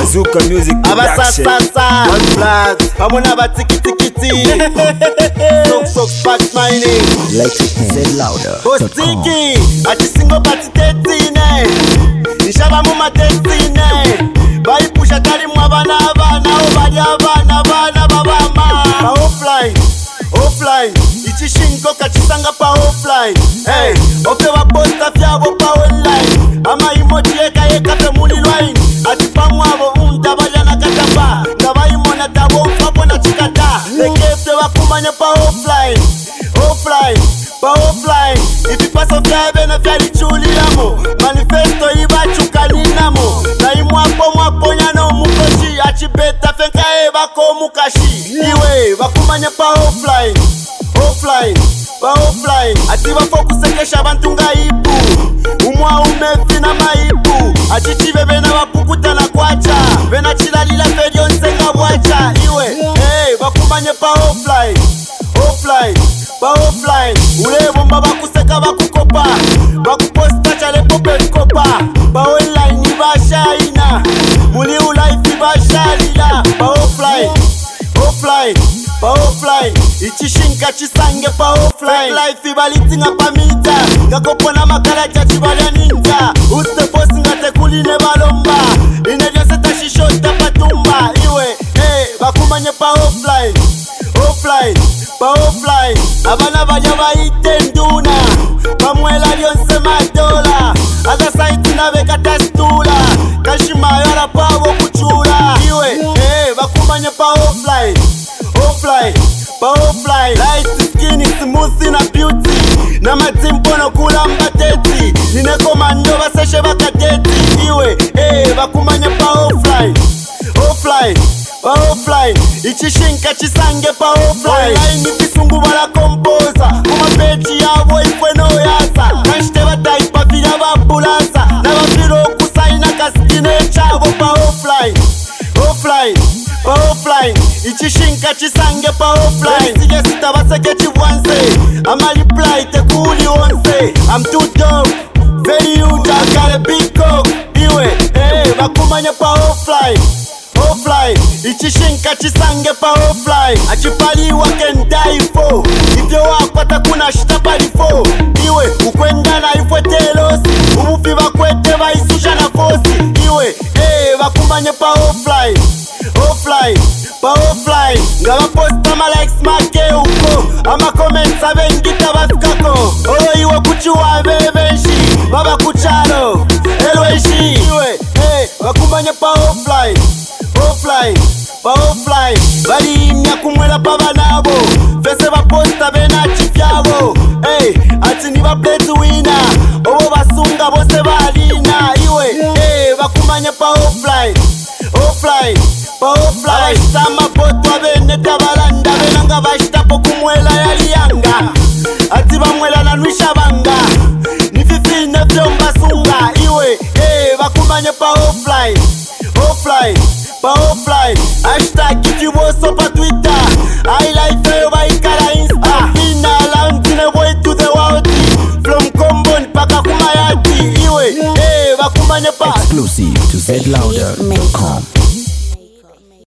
Zuka Music Production. Abasasa One Flag Pamona batikitikiti Sok Sparks my name. Like to say louder. Ostiki Achisingo bati tetine Nishaba muma tetine Baipusha tari mwabana Obadi abana babama Pa offline Ichishinko kachisanga pa offline. Hey, ofe waposta fyabo pa online. Ama emoji eka fe muli line. Atipa mwabo untabalia kataba. Ngaba imona tabo mfapo na chikata. Lekefte wakumanya pa offline. Pa offline. Ifi paso fyabe na fyali chuli yamo. Manifesto iba chukaninamo. Na imwapo nyano mukoshi. Achibeta fenka eba ko mukashi. Iwe wakumanya pa offline. Pa offline Atiba fokusekesha abantu nga ipu. Umwa umefi na maipu. Achichive bena wapukuta na kwacha. Bena chilalila fedio nsenga bwacha. Iwe, hey, bakumanye pa offline. Pa offline Ulebo mba bakuseka bakukopa. Bakuposta chale pope vikopa. Pa online ibashaina. Muli ulaifi bashalila. Pa offline Ichishinka chisange pa offline. Life ibalitinga pa mita. Ngakopona makala chachibalya ninja. Uste boss ngate kuline balomba. Inedyo seta shishota patumba. Iwe, hey, bakumanye pa offline. Pa offline Abana baya baite nduna. Pamwela lyonse madola. Aga site na bekata stula. Kashimayo ala pavo kuchula. Iwe, hey, bakumanye pa offline. Pa offline Light skin is smooth na beauty. Na matimpo no kula mbateti. Nine komando baseshe bakateti. Iwe, hey, bakumanye pa offline. Pa offline Ichishinka chisange pa offline. Online ifisungu bala kompoza. Kuma pechi yabo ifwe no yasa. Kanshite bataipa vila babulasa. Na bafiro kusaina kaskine chabo pa offline. Pa offline Ichishinka chisange pa offline. Sige sita baseke chibwanse. Ama reply te kuli onse. I'm too dope, very huge, I got a big cock. Iwe, hey, bakumanya pa offline. Ichishinka chisange pa offline. Achipaliwa can die for. If you wakwata kuna shitapali for. Iwe, ukwenda na ifwe telosi. Umufi bakwete baisusha na fosi. Iwe, hey, bakumanya pa offline. Pa offline Ngaba posta ma likes make uko. Ama comments abengita bafikako. Iwe kuchuwa bebenshi. Baba kuchalo elweshi. Iwe, hey, bakumanya pa offline. Pa offline Bali imya kumwela pa banabo. Fese baposta bena chifyabo. Hey, ati ni ba play to winner. Obo basunga bose balina. Iwe, hey, bakumanya pa offline. Pa offline Abashita mapoto abene tabalanda. Benanga bashita po kumwela yaliyanga. Ati bamwela na nwisha banga. Nififine vyomba sunga. Iwe, hey, bakumanye pa offline. Pa offline Hashtag if you was up on Twitter. I like fail by Kala Insta. In a land in a way to the world. From Kombon paka kumayati. Iwe, hey, bakumanye pa exclusive to zlouder.com.